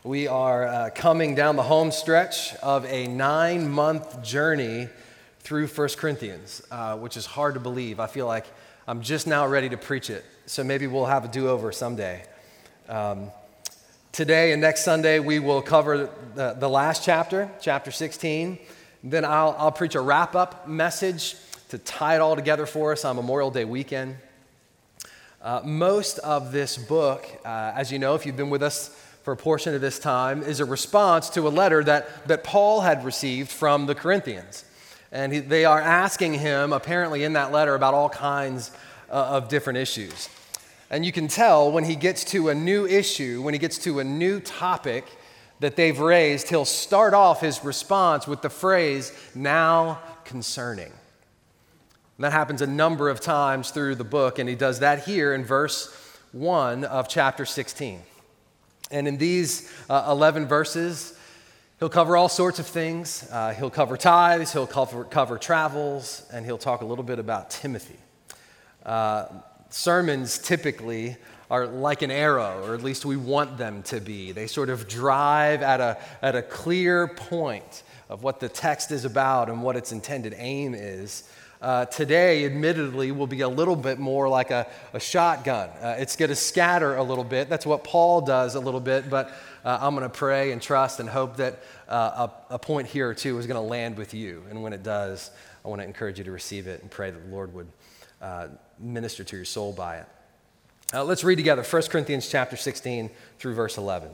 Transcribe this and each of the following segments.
We are coming down the home stretch of a 9-month journey through 1 Corinthians, which is hard to believe. I feel like I'm just now ready to preach it, so maybe we'll have a do-over someday. Today and next Sunday, we will cover the last chapter, chapter 16. Then I'll preach a wrap-up message to tie it all together for us on Memorial Day weekend. Most of this book, as you know, if you've been with us for a portion of this time, is a response to a letter that Paul had received from the Corinthians. And they are asking him, apparently in that letter, about all kinds of different issues. And you can tell when he gets to a new issue, when he gets to a new topic that they've raised, he'll start off his response with the phrase, "now concerning." And that happens a number of times through the book, and he does that here in verse 1 of chapter 16. And in these 11 verses, he'll cover all sorts of things. He'll cover tithes, he'll cover travels, and he'll talk a little bit about Timothy. Sermons typically are like an arrow, or at least we want them to be. They sort of drive at a clear point of what the text is about and what its intended aim is. Today, admittedly, will be a little bit more like a shotgun. It's going to scatter a little bit. That's what Paul does a little bit, but I'm going to pray and trust and hope that a point here or two is going to land with you. And when it does, I want to encourage you to receive it and pray that the Lord would minister to your soul by it. Let's read together 1 Corinthians chapter 16 through verse 11.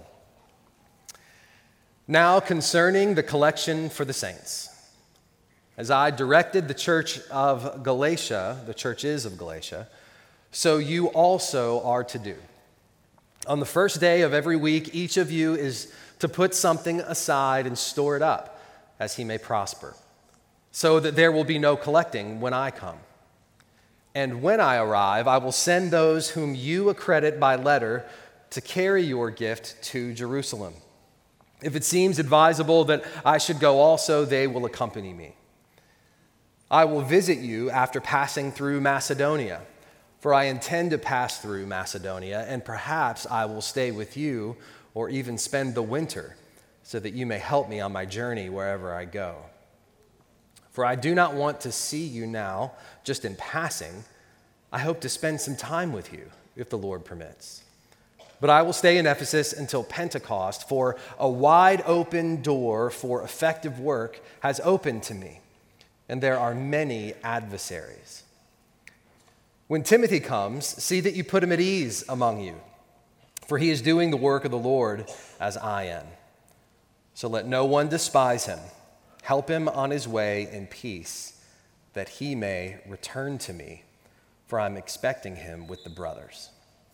Now concerning the collection for the saints, as I directed the church of Galatia, the churches of Galatia, so you also are to do. On the first day of every week, each of you is to put something aside and store it up, as he may prosper, so that there will be no collecting when I come. And when I arrive, I will send those whom you accredit by letter to carry your gift to Jerusalem. If it seems advisable that I should go also, they will accompany me. I will visit you after passing through Macedonia, for I intend to pass through Macedonia, and perhaps I will stay with you or even spend the winter, so that you may help me on my journey wherever I go. For I do not want to see you now, just in passing. I hope to spend some time with you, if the Lord permits. But I will stay in Ephesus until Pentecost, for a wide open door for effective work has opened to me, and there are many adversaries. When Timothy comes, see that you put him at ease among you, for he is doing the work of the Lord as I am. So let no one despise him. Help him on his way in peace, that he may return to me, for I'm expecting him with the brothers.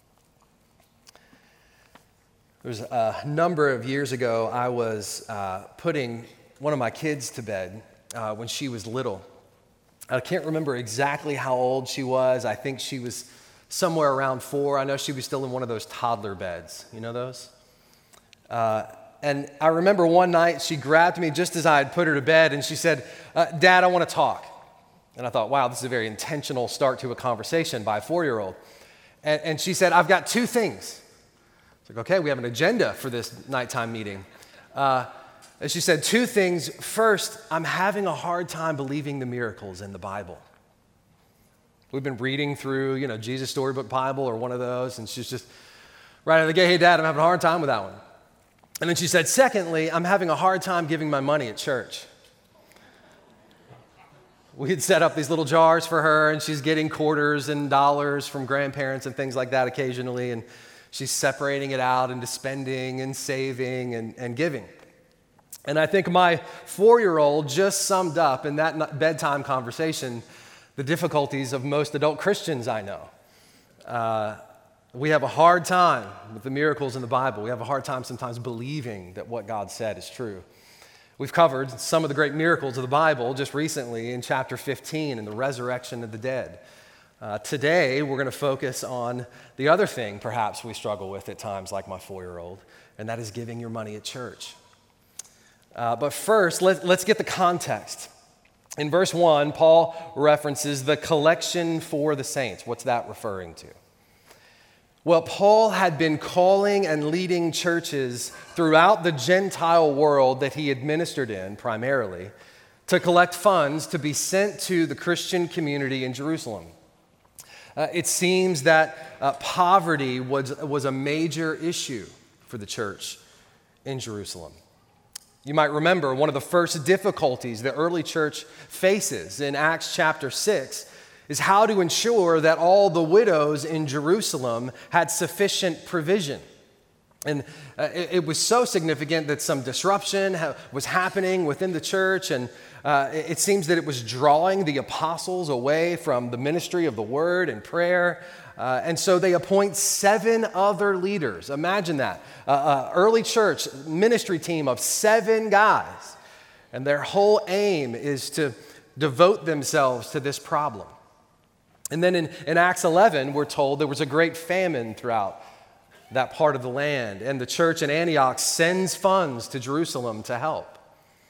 There was a number of years ago, I was putting one of my kids to bed when she was little. I can't remember exactly how old she was. I think she was somewhere around 4. I know she was still in one of those toddler beds. You know those? And I remember one night she grabbed me just as I had put her to bed and she said, "Dad, I want to talk." And I thought, wow, this is a very intentional start to a conversation by a 4-year-old. And she said, "I've got 2 things." It's like, okay, we have an agenda for this nighttime meeting. And she said 2 things. First, I'm having a hard time believing the miracles in the Bible. We've been reading through, Jesus Storybook Bible or one of those, and she's just right out of the gate, "Hey, Dad, I'm having a hard time with that one." And then she said, "Secondly, I'm having a hard time giving my money at church." We had set up these little jars for her, and she's getting quarters and dollars from grandparents and things like that occasionally, and she's separating it out into spending and saving and giving. And I think my 4-year-old just summed up in that bedtime conversation the difficulties of most adult Christians I know. We have a hard time with the miracles in the Bible. We have a hard time sometimes believing that what God said is true. We've covered some of the great miracles of the Bible just recently in chapter 15 in the resurrection of the dead. Today, we're going to focus on the other thing perhaps we struggle with at times, like my 4-year-old, and that is giving your money at church. But first, let's get the context. In verse 1, Paul references the collection for the saints. What's that referring to? Well, Paul had been calling and leading churches throughout the Gentile world that he administered in primarily to collect funds to be sent to the Christian community in Jerusalem. It seems that poverty was a major issue for the church in Jerusalem. You might remember one of the first difficulties the early church faces in Acts chapter 6 is how to ensure that all the widows in Jerusalem had sufficient provision. And it was so significant that some disruption was happening within the church, and it seems that it was drawing the apostles away from the ministry of the word and prayer. And so they appoint 7 other leaders. Imagine that. Early church ministry team of 7 guys. And their whole aim is to devote themselves to this problem. And then in Acts 11, we're told there was a great famine throughout that part of the land. And the church in Antioch sends funds to Jerusalem to help.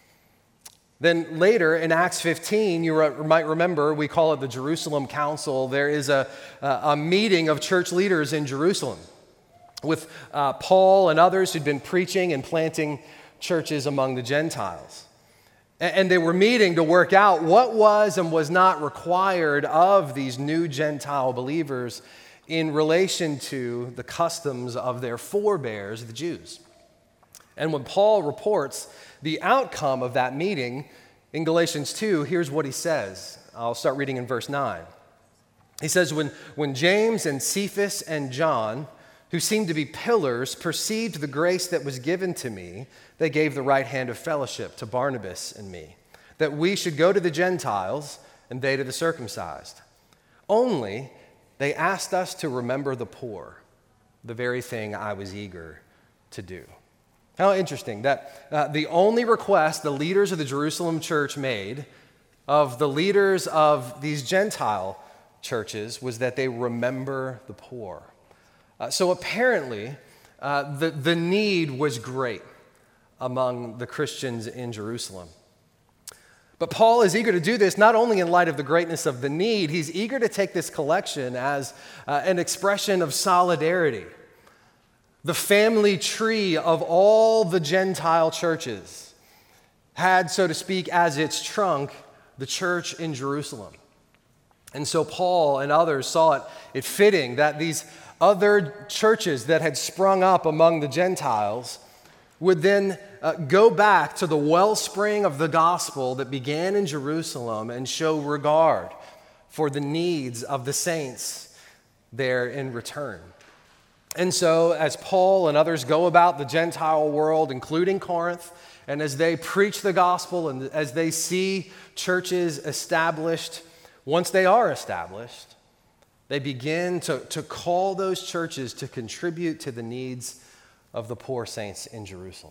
Then later in Acts 15, you might remember, we call it the Jerusalem Council. There is a meeting of church leaders in Jerusalem with Paul and others who'd been preaching and planting churches among the Gentiles. And they were meeting to work out what was and was not required of these new Gentile believers in relation to the customs of their forebears, the Jews. And when Paul reports the outcome of that meeting in Galatians 2, here's what he says. I'll start reading in verse 9. He says, when James and Cephas and John, who seemed to be pillars, perceived the grace that was given to me, they gave the right hand of fellowship to Barnabas and me, that we should go to the Gentiles and they to the circumcised. Only they asked us to remember the poor, the very thing I was eager to do. How interesting that the only request the leaders of the Jerusalem church made of the leaders of these Gentile churches was that they remember the poor. So apparently, the need was great among the Christians in Jerusalem. But Paul is eager to do this not only in light of the greatness of the need, he's eager to take this collection as an expression of solidarity. The family tree of all the Gentile churches had, so to speak, as its trunk, the church in Jerusalem. And so Paul and others saw it fitting that these other churches that had sprung up among the Gentiles would then go back to the wellspring of the gospel that began in Jerusalem and show regard for the needs of the saints there in return. And so as Paul and others go about the Gentile world, including Corinth, and as they preach the gospel and as they see churches established, once they are established, they begin to call those churches to contribute to the needs of the poor saints in Jerusalem.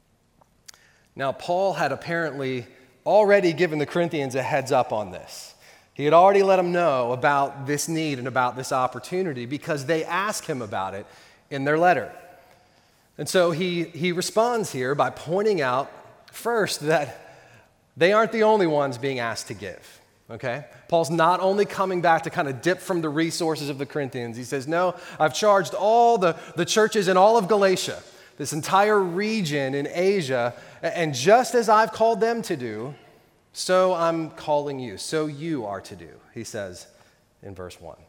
Now, Paul had apparently already given the Corinthians a heads up on this. He had already let them know about this need and about this opportunity because they asked him about it in their letter. And so he responds here by pointing out first that they aren't the only ones being asked to give. Okay? Paul's not only coming back to kind of dip from the resources of the Corinthians. He says, no, I've charged all the churches in all of Galatia, this entire region in Asia, and just as I've called them to do, so I'm calling you, so you are to do, he says in verse 1.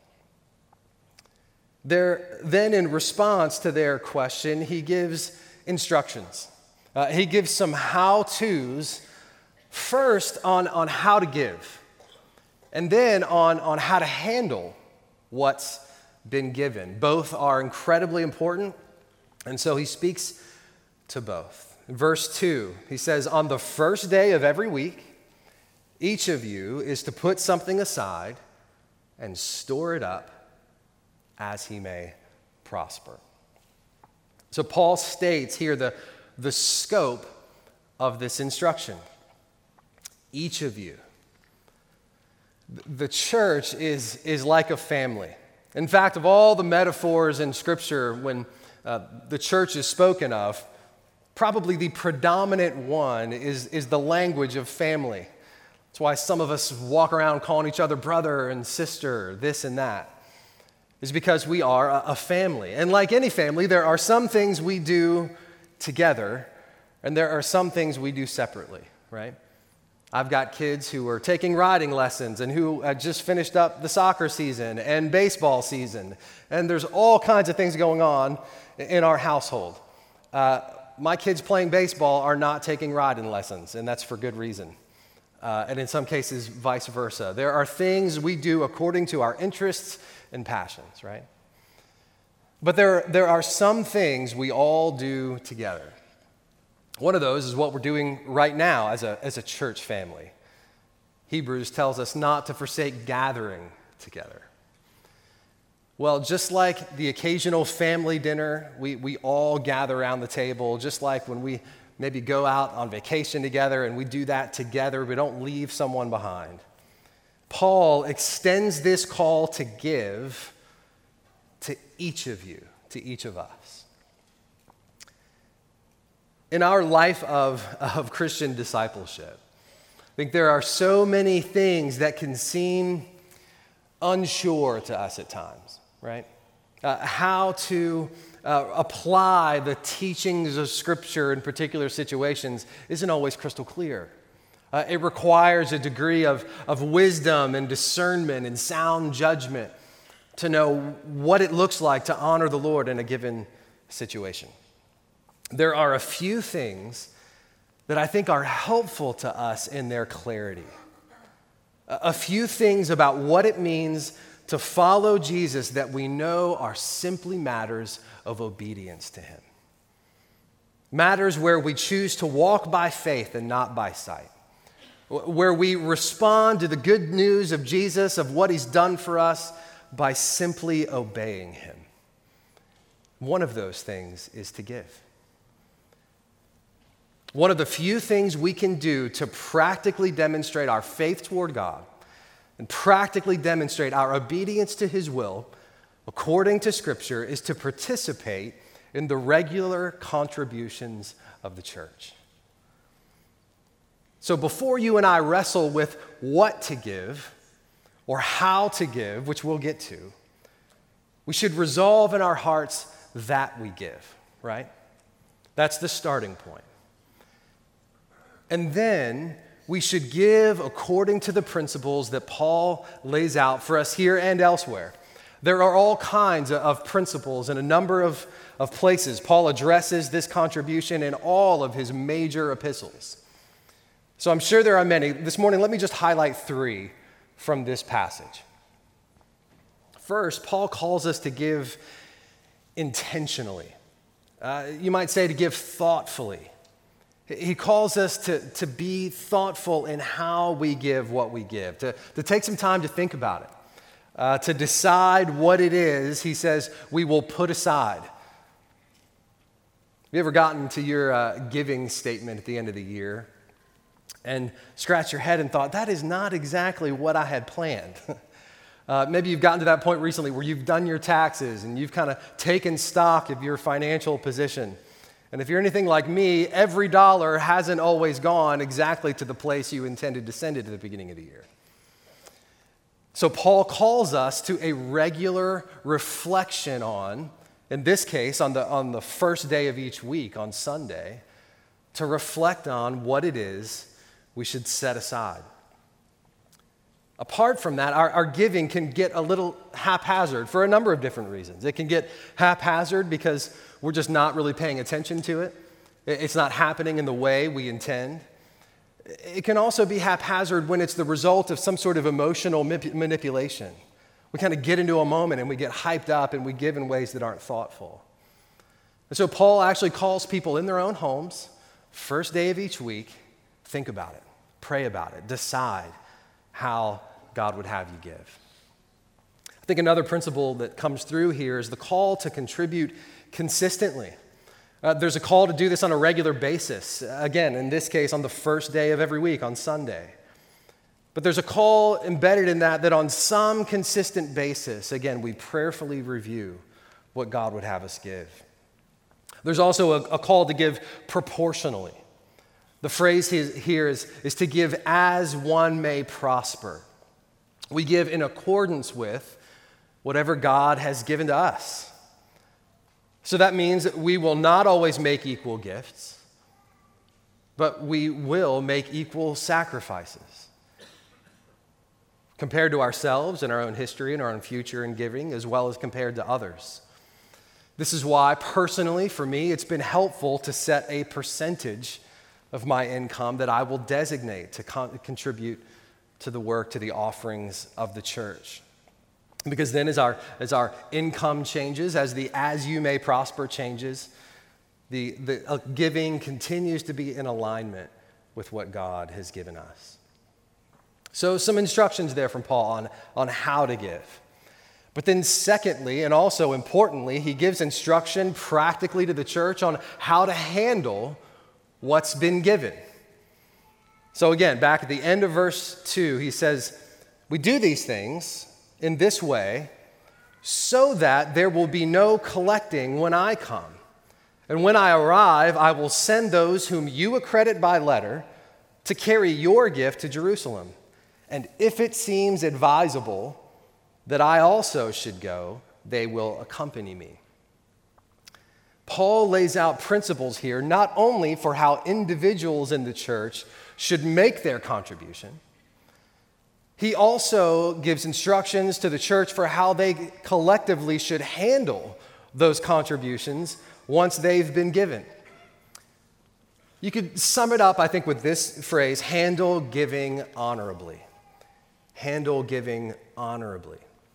Then in response to their question, he gives instructions. He gives some how-tos, first on how to give, and then on how to handle what's been given. Both are incredibly important, and so he speaks to both. In verse 2, he says, on the first day of every week, each of you is to put something aside and store it up as he may prosper. So Paul states here the scope of this instruction. Each of you. The church is like a family. In fact, of all the metaphors in Scripture when the church is spoken of, probably the predominant one is the language of family. That's why some of us walk around calling each other brother and sister, this and that. is because we are a family. And like any family, there are some things we do together, and there are some things we do separately, right? I've got kids who are taking riding lessons and who just finished up the soccer season and baseball season, and there's all kinds of things going on in our household. My kids playing baseball are not taking riding lessons, and that's for good reason. And in some cases, vice versa. There are things we do according to our interests and passions, right? But there are some things we all do together. One of those is what we're doing right now as a church family. Hebrews tells us not to forsake gathering together. Well, just like the occasional family dinner, we all gather around the table, just like when we maybe go out on vacation together and we do that together, we don't leave someone behind. Paul extends this call to give to each of you, to each of us. In our life of Christian discipleship, I think there are so many things that can seem unsure to us at times, right? How to apply the teachings of Scripture in particular situations isn't always crystal clear. It requires a degree of wisdom and discernment and sound judgment to know what it looks like to honor the Lord in a given situation. There are a few things that I think are helpful to us in their clarity. A few things about what it means to follow Jesus that we know are simply matters of obedience to Him. Matters where we choose to walk by faith and not by sight. Where we respond to the good news of Jesus, of what He's done for us, by simply obeying Him. One of those things is to give. One of the few things we can do to practically demonstrate our faith toward God and practically demonstrate our obedience to His will, according to Scripture, is to participate in the regular contributions of the church. So before you and I wrestle with what to give or how to give, which we'll get to, we should resolve in our hearts that we give, right? That's the starting point. And then we should give according to the principles that Paul lays out for us here and elsewhere. There are all kinds of principles in a number of places. Paul addresses this contribution in all of his major epistles. So I'm sure there are many. This morning, let me just highlight three from this passage. First, Paul calls us to give intentionally. You might say to give thoughtfully. He calls us to be thoughtful in how we give what we give, to take some time to think about it, to decide what it is, he says, we will put aside. Have you ever gotten to your giving statement at the end of the year and scratched your head and thought, that is not exactly what I had planned? Maybe you've gotten to that point recently where you've done your taxes and you've kind of taken stock of your financial position. And if you're anything like me, every dollar hasn't always gone exactly to the place you intended to send it at the beginning of the year. So Paul calls us to a regular reflection on, in this case, on the first day of each week, on Sunday, to reflect on what it is we should set aside. Apart from that, our giving can get a little haphazard for a number of different reasons. It can get haphazard because we're just not really paying attention to it. It's not happening in the way we intend. It can also be haphazard when it's the result of some sort of emotional manipulation. We kind of get into a moment and we get hyped up and we give in ways that aren't thoughtful. And so Paul actually calls people in their own homes, first day of each week, think about it, pray about it, decide how God would have you give. I think another principle that comes through here is the call to contribute consistently. There's a call to do this on a regular basis. Again, in this case, on the first day of every week, on Sunday. But there's a call embedded in that on some consistent basis, again, we prayerfully review what God would have us give. There's also a call to give proportionally. The phrase here is to give as one may prosper. We give in accordance with whatever God has given to us. So that means that we will not always make equal gifts, but we will make equal sacrifices compared to ourselves and our own history and our own future in giving, as well as compared to others. This is why, personally, for me, it's been helpful to set a percentage of my income that I will designate to contribute to the work, to the offerings of the church. Because then as our income changes, as the as you may prosper changes, the giving continues to be in alignment with what God has given us. So some instructions there from Paul on how to give. But then secondly, and also importantly, he gives instruction practically to the church on how to handle what's been given. So again, back at the end of verse 2, he says, we do these things in this way so that there will be no collecting when I come. And when I arrive, I will send those whom you accredit by letter to carry your gift to Jerusalem. And if it seems advisable that I also should go, they will accompany me. Paul lays out principles here not only for how individuals in the church should make their contribution, he also gives instructions to the church for how they collectively should handle those contributions once they've been given. You could sum it up, I think, with this phrase, handle giving honorably. Handle giving honorably.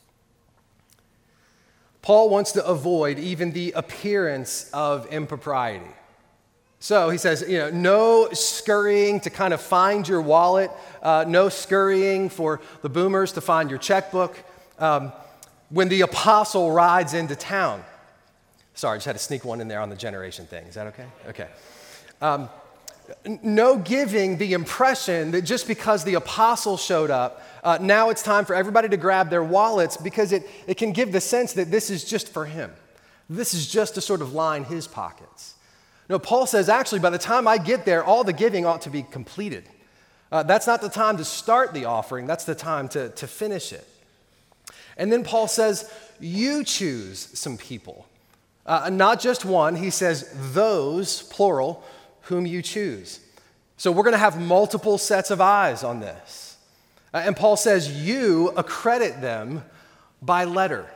Paul wants to avoid even the appearance of impropriety. So he says, no scurrying to kind of find your wallet, no scurrying for the boomers to find your checkbook. When the apostle rides into town. Sorry, I just had to sneak one in there on the generation thing. Is that okay? Okay. No giving the impression that just because the apostle showed up, now it's time for everybody to grab their wallets, because it can give the sense that this is just for him. This is just to sort of line his pockets. No, Paul says, actually, by the time I get there, all the giving ought to be completed. That's not the time to start the offering. That's the time to finish it. And then Paul says, you choose some people. Not just one. He says, those, plural, whom you choose. So we're going to have multiple sets of eyes on this. And Paul says, you accredit them by letter.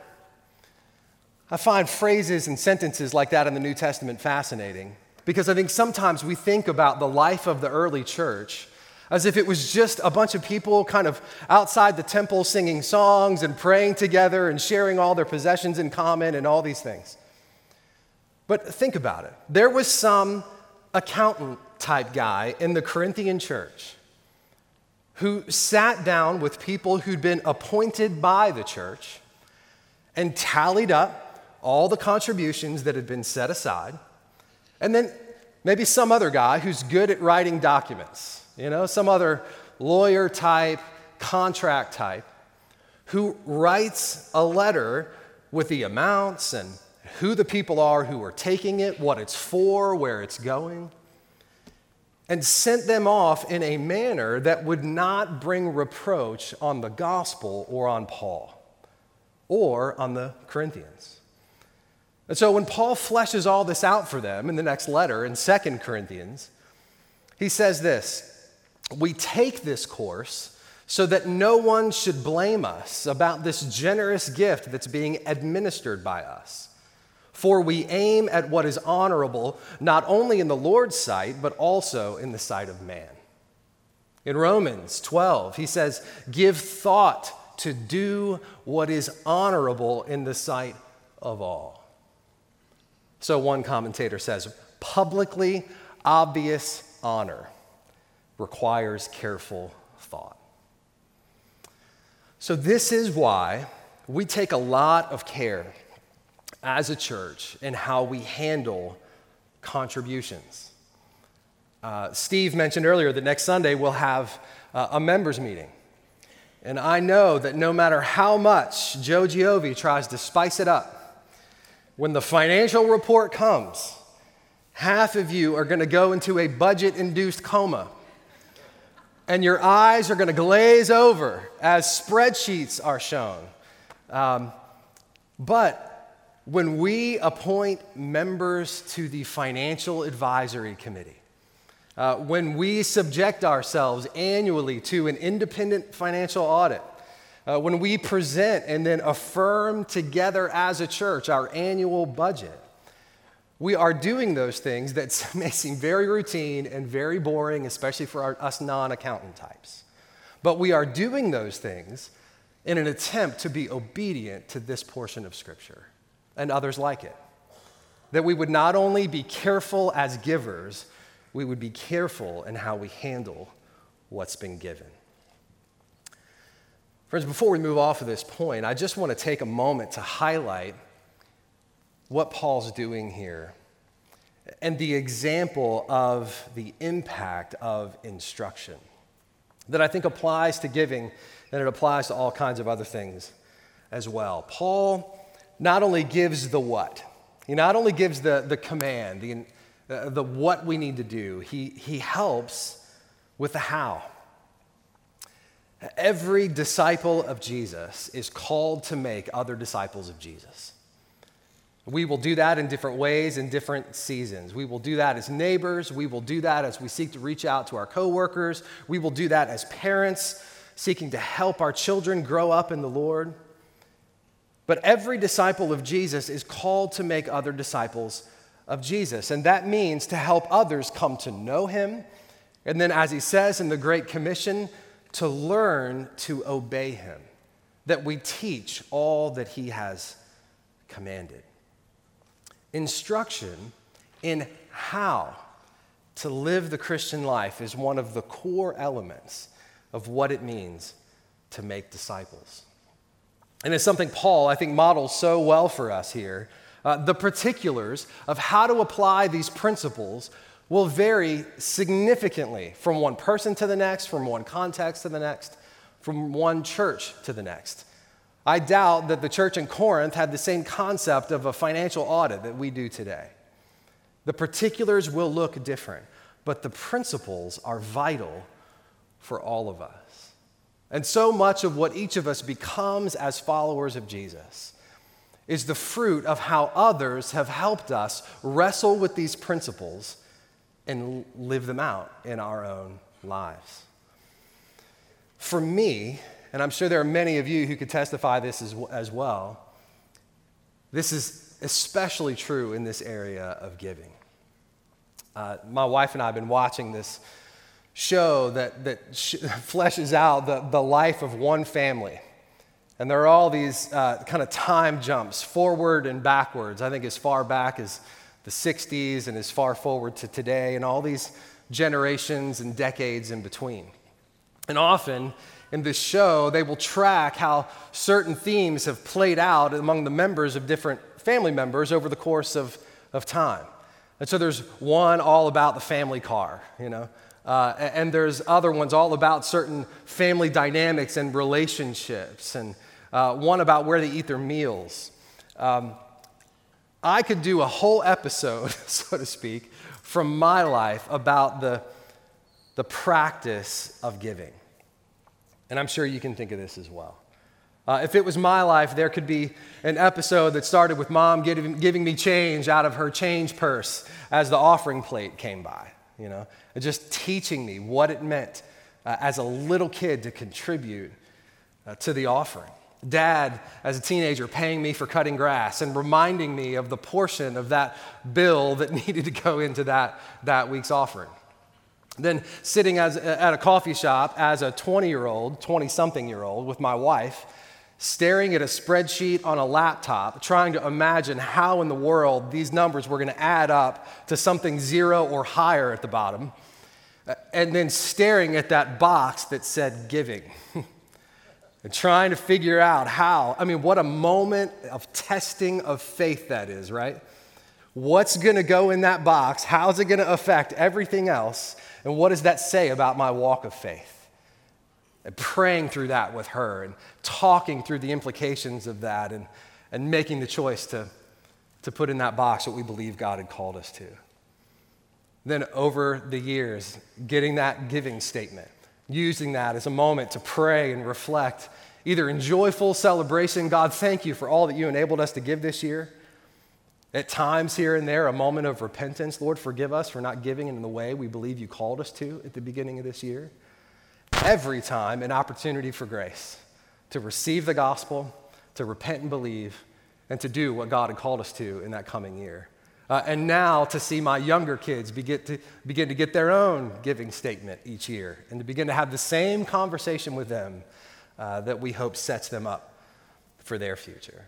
I find phrases and sentences like that in the New Testament fascinating, because I think sometimes we think about the life of the early church as if it was just a bunch of people kind of outside the temple singing songs and praying together and sharing all their possessions in common and all these things. But think about it. There was some accountant type guy in the Corinthian church who sat down with people who'd been appointed by the church and tallied up all the contributions that had been set aside. And then maybe some other guy who's good at writing documents, some other lawyer type, contract type, who writes a letter with the amounts and who the people are who are taking it, what it's for, where it's going, and sent them off in a manner that would not bring reproach on the gospel or on Paul or on the Corinthians. And so when Paul fleshes all this out for them in the next letter in 2 Corinthians, he says this: we take this course so that no one should blame us about this generous gift that's being administered by us. For we aim at what is honorable, not only in the Lord's sight, but also in the sight of man. In Romans 12, he says, give thought to do what is honorable in the sight of all. So one commentator says, publicly obvious honor requires careful thought. So this is why we take a lot of care as a church in how we handle contributions. Steve mentioned earlier that next Sunday we'll have a members meeting. And I know that no matter how much Joe Giovi tries to spice it up, when the financial report comes, half of you are going to go into a budget-induced coma. And your eyes are going to glaze over as spreadsheets are shown. But when we appoint members to the Financial Advisory Committee, when we subject ourselves annually to an independent financial audit, when we present and then affirm together as a church our annual budget, we are doing those things that may seem very routine and very boring, especially for us non-accountant types. But we are doing those things in an attempt to be obedient to this portion of Scripture and others like it. That we would not only be careful as givers, we would be careful in how we handle what's been given. Friends, before we move off of this point, I just want to take a moment to highlight what Paul's doing here and the example of the impact of instruction that I think applies to giving and it applies to all kinds of other things as well. Paul not only gives the what, he not only gives the command, the what we need to do, he helps with the how. Every disciple of Jesus is called to make other disciples of Jesus. We will do that in different ways, in different seasons. We will do that as neighbors. We will do that as we seek to reach out to our coworkers. We will do that as parents seeking to help our children grow up in the Lord. But every disciple of Jesus is called to make other disciples of Jesus. And that means to help others come to know him. And then, as he says in the Great Commission, to learn to obey him, that we teach all that he has commanded. Instruction in how to live the Christian life is one of the core elements of what it means to make disciples. And it's something Paul, I think, models so well for us here. The particulars of how to apply these principles will vary significantly from one person to the next, from one context to the next, from one church to the next. I doubt that the church in Corinth had the same concept of a financial audit that we do today. The particulars will look different, but the principles are vital for all of us. And so much of what each of us becomes as followers of Jesus is the fruit of how others have helped us wrestle with these principles and live them out in our own lives. For me, and I'm sure there are many of you who could testify this as well, this is especially true in this area of giving. My wife and I have been watching this show that fleshes out the life of one family. And there are all these kind of time jumps forward and backwards, I think as far back as the 60s and as far forward to today, and all these generations and decades in between. And often in this show, they will track how certain themes have played out among the members of different family members over the course of time. And so there's one all about the family car, and there's other ones all about certain family dynamics and relationships, and one about where they eat their meals. I could do a whole episode, so to speak, from my life about the practice of giving. And I'm sure you can think of this as well. If it was my life, there could be an episode that started with Mom giving me change out of her change purse as the offering plate came by, and just teaching me what it meant as a little kid to contribute to the offering. Dad, as a teenager, paying me for cutting grass and reminding me of the portion of that bill that needed to go into that week's offering. Then sitting at a coffee shop as a 20-something-year-old with my wife, staring at a spreadsheet on a laptop, trying to imagine how in the world these numbers were going to add up to something zero or higher at the bottom, and then staring at that box that said giving. And trying to figure out what a moment of testing of faith that is, right? What's going to go in that box? How's it going to affect everything else? And what does that say about my walk of faith? And praying through that with her and talking through the implications of that and making the choice to put in that box what we believe God had called us to. Then over the years, getting that giving statement, using that as a moment to pray and reflect either in joyful celebration, God, thank you for all that you enabled us to give this year. At times here and there, a moment of repentance. Lord, forgive us for not giving in the way we believe you called us to at the beginning of this year. Every time, an opportunity for grace to receive the gospel, to repent and believe, and to do what God had called us to in that coming year. And now to see my younger kids begin to get their own giving statement each year and to begin to have the same conversation with them that we hope sets them up for their future.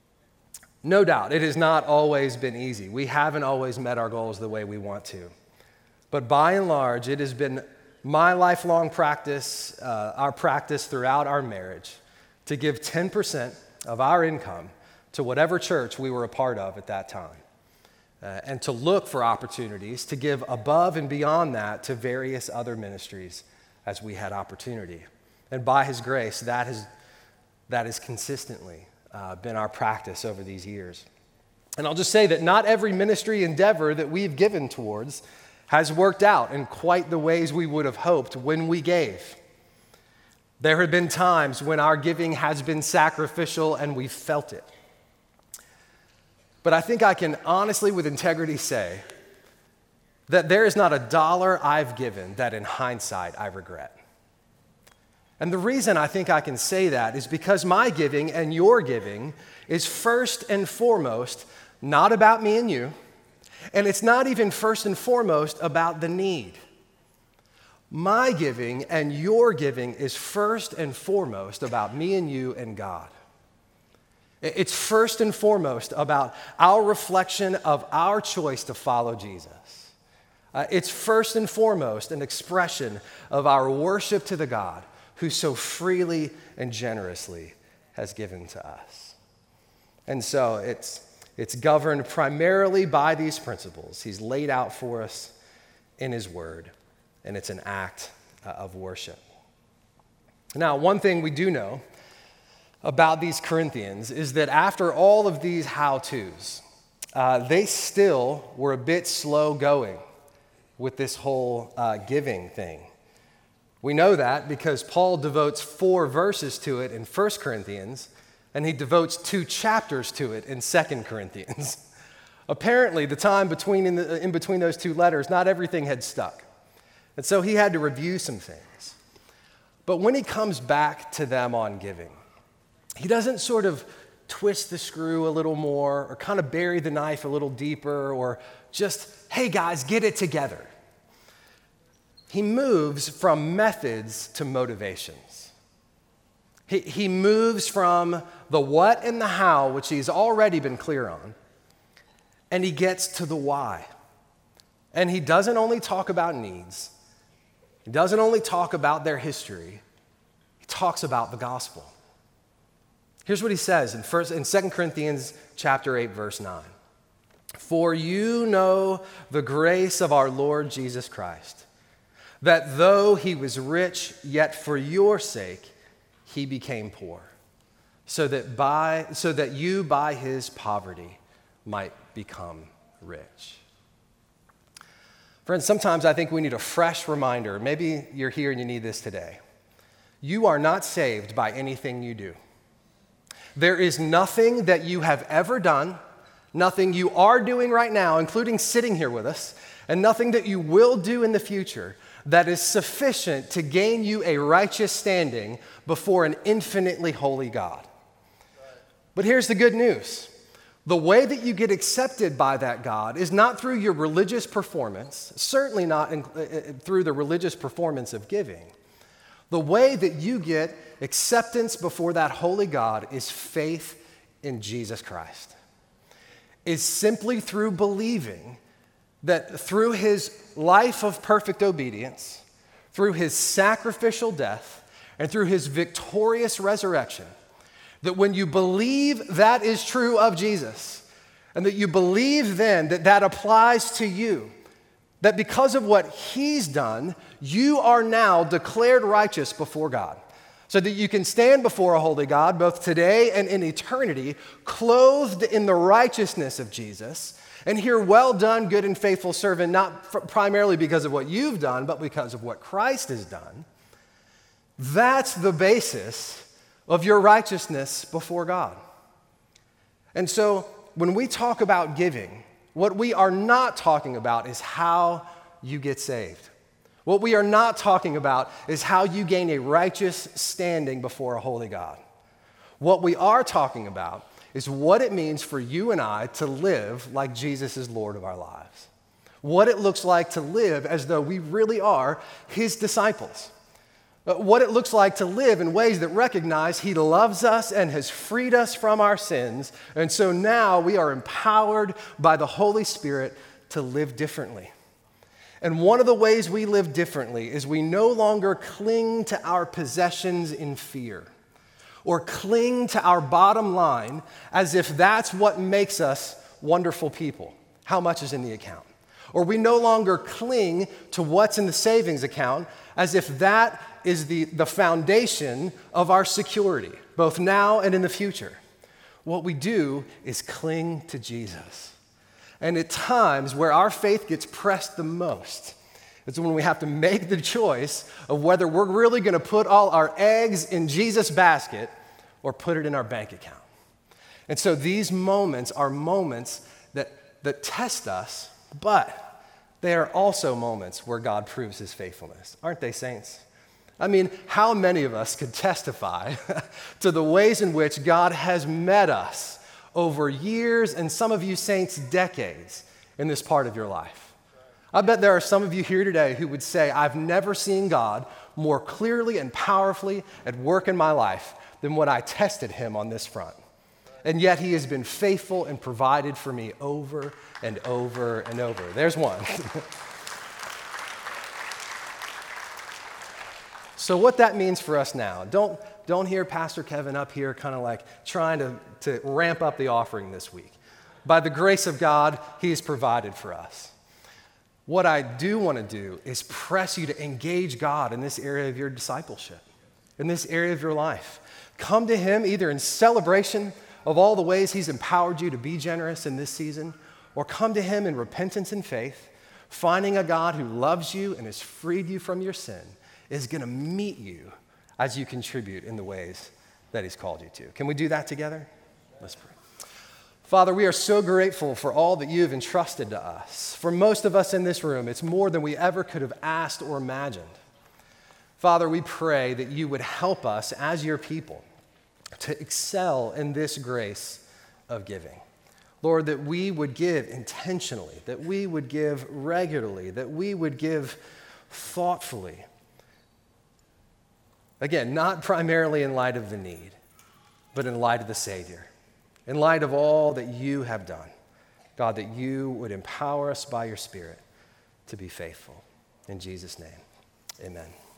No doubt, it has not always been easy. We haven't always met our goals the way we want to. But by and large, it has been my lifelong practice, our practice throughout our marriage, to give 10% of our income to whatever church we were a part of at that time, and to look for opportunities to give above and beyond that to various other ministries as we had opportunity. And by His grace, that has consistently been our practice over these years. And I'll just say that not every ministry endeavor that we've given towards has worked out in quite the ways we would have hoped when we gave. There have been times when our giving has been sacrificial and we felt it. But I think I can honestly, with integrity, say that there is not a dollar I've given that in hindsight I regret. And the reason I think I can say that is because my giving and your giving is first and foremost not about me and you, and it's not even first and foremost about the need. My giving and your giving is first and foremost about me and you and God. It's first and foremost about our reflection of our choice to follow Jesus. It's first and foremost an expression of our worship to the God who so freely and generously has given to us. And so it's governed primarily by these principles He's laid out for us in His Word, and it's an act of worship. Now, one thing we do know about these Corinthians is that after all of these how-tos, they still were a bit slow going with this whole giving thing. We know that because Paul devotes 4 verses to it in 1 Corinthians, and he devotes 2 chapters to it in 2 Corinthians. Apparently, the time in between those 2 letters, not everything had stuck. And so he had to review some things. But when he comes back to them on giving, he doesn't sort of twist the screw a little more or kind of bury the knife a little deeper or just, hey guys, get it together. He moves from methods to motivations. He moves from the what and the how, which he's already been clear on, and he gets to the why. And he doesn't only talk about needs. He doesn't only talk about their history. He talks about the gospel. Here's what he says in 2 Corinthians chapter 8, verse 9. For you know the grace of our Lord Jesus Christ, that though he was rich, yet for your sake he became poor, so that you by his poverty might become rich. Friends, sometimes I think we need a fresh reminder. Maybe you're here and you need this today. You are not saved by anything you do. There is nothing that you have ever done, nothing you are doing right now, including sitting here with us, and nothing that you will do in the future that is sufficient to gain you a righteous standing before an infinitely holy God. But here's the good news. The way that you get accepted by that God is not through your religious performance, certainly not through the religious performance of giving. The way that you get acceptance before that holy God is faith in Jesus Christ. Is simply through believing that through his life of perfect obedience, through his sacrificial death, and through his victorious resurrection, that when you believe that is true of Jesus, and that you believe then that that applies to you, that because of what he's done, you are now declared righteous before God, so that you can stand before a holy God both today and in eternity, clothed in the righteousness of Jesus, and hear, well done, good and faithful servant, not primarily because of what you've done, but because of what Christ has done. That's the basis of your righteousness before God. And so when we talk about giving, what we are not talking about is how you get saved. What we are not talking about is how you gain a righteous standing before a holy God. What we are talking about is what it means for you and I to live like Jesus is Lord of our lives. What it looks like to live as though we really are his disciples. What it looks like to live in ways that recognize he loves us and has freed us from our sins. And so now we are empowered by the Holy Spirit to live differently. And one of the ways we live differently is we no longer cling to our possessions in fear or cling to our bottom line as if that's what makes us wonderful people. How much is in the account? Or we no longer cling to what's in the savings account as if that is the foundation of our security, both now and in the future. What we do is cling to Jesus. And at times where our faith gets pressed the most, it's when we have to make the choice of whether we're really going to put all our eggs in Jesus' basket or put it in our bank account. And so these moments are moments that test us, but they are also moments where God proves his faithfulness. Aren't they, saints? I mean, how many of us could testify to the ways in which God has met us over years, and some of you saints, decades in this part of your life? I bet there are some of you here today who would say, I've never seen God more clearly and powerfully at work in my life than when I tested him on this front. And yet he has been faithful and provided for me over and over and over. There's one. So what that means for us now, don't hear Pastor Kevin up here kind of like trying to ramp up the offering this week. By the grace of God, he has provided for us. What I do want to do is press you to engage God in this area of your discipleship, in this area of your life. Come to him either in celebration of all the ways he's empowered you to be generous in this season, or come to him in repentance and faith, finding a God who loves you and has freed you from your sin is going to meet you as you contribute in the ways that he's called you to. Can we do that together? Let's pray. Father, we are so grateful for all that you have entrusted to us. For most of us in this room, it's more than we ever could have asked or imagined. Father, we pray that you would help us as your people to excel in this grace of giving. Lord, that we would give intentionally, that we would give regularly, that we would give thoughtfully. Again, not primarily in light of the need, but in light of the Savior, in light of all that you have done. God, that you would empower us by your Spirit to be faithful. In Jesus' name, amen.